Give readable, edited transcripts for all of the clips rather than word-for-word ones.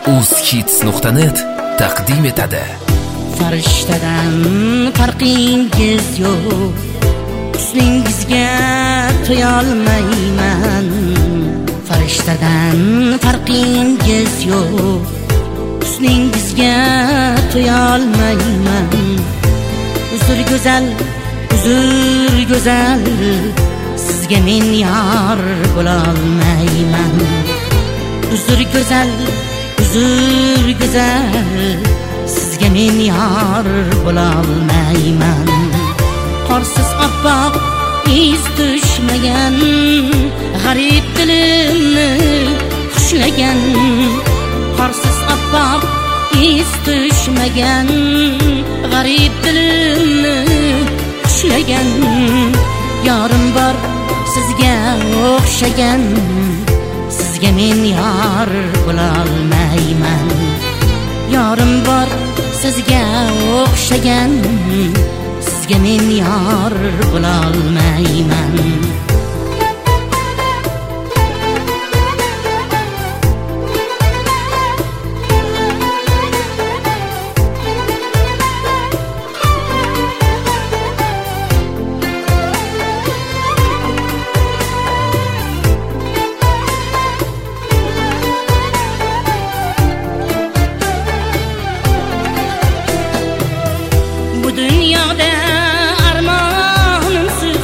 uzhits.net taqdim etadi. Farishtadan farqingiz yo'q, husningizga to'yolmayman. Farishtadan farqingiz yo'q, husningizga to'yolmayman. Uzr go'zal, sizga men yor bo'lolmayman. Uzr go'zal, sizga men yor bo'lolmayman. Qorsiz oppoq iz tushmagan, g'arib dilimni xushlagan. Qorsiz oppoq iz tushmagan, g'arib dilimni xushlagan. Yorim bor sizga o'xshagan, sizga men yor bo'lolmayman. Yorim bor sizga o'xshagan, sizga men yor bo'lolmayman. Bu dünyada armonimsiz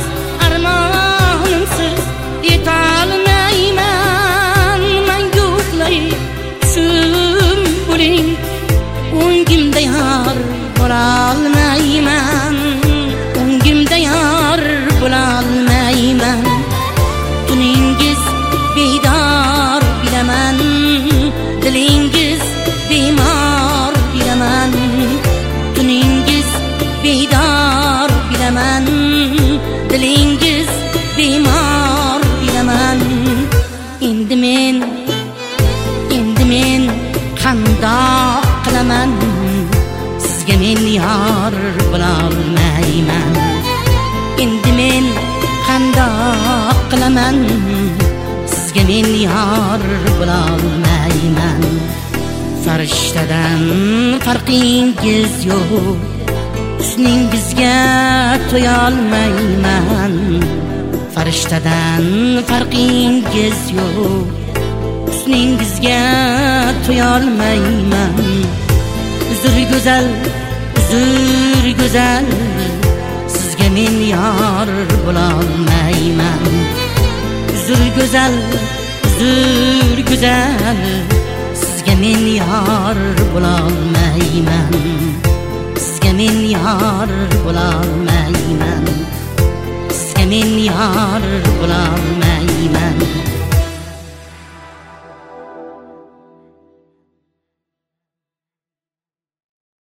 yetolmayman. Mangu uxlayib tushim bo'ling, o'ngimda yor bo'lolmayman. O'ngimda yor bo'lolmayman. Tuningiz bedor bilaman, dilingiz bemor bilaman. Tuningiz bedor bilaman, dilingiz bemor bilaman. Endi men qandoq qilaman, sizga men yor bo'lolmayman. Endi men qandoq qilaman, sizga men yor bo'lolmayman. Farishtadan farqingiz yo'q, husningizga to'yolmayman. Farishtadan farqingiz yo'q, husningizga to'yolmayman. Uzr go'zal, sizga men yor bo'lolmayman. Uzr go'zal, sizga men yor bo'lolmayman. Sizga men yor bo'lolmayman. Sizga men yor bo'lolmayman.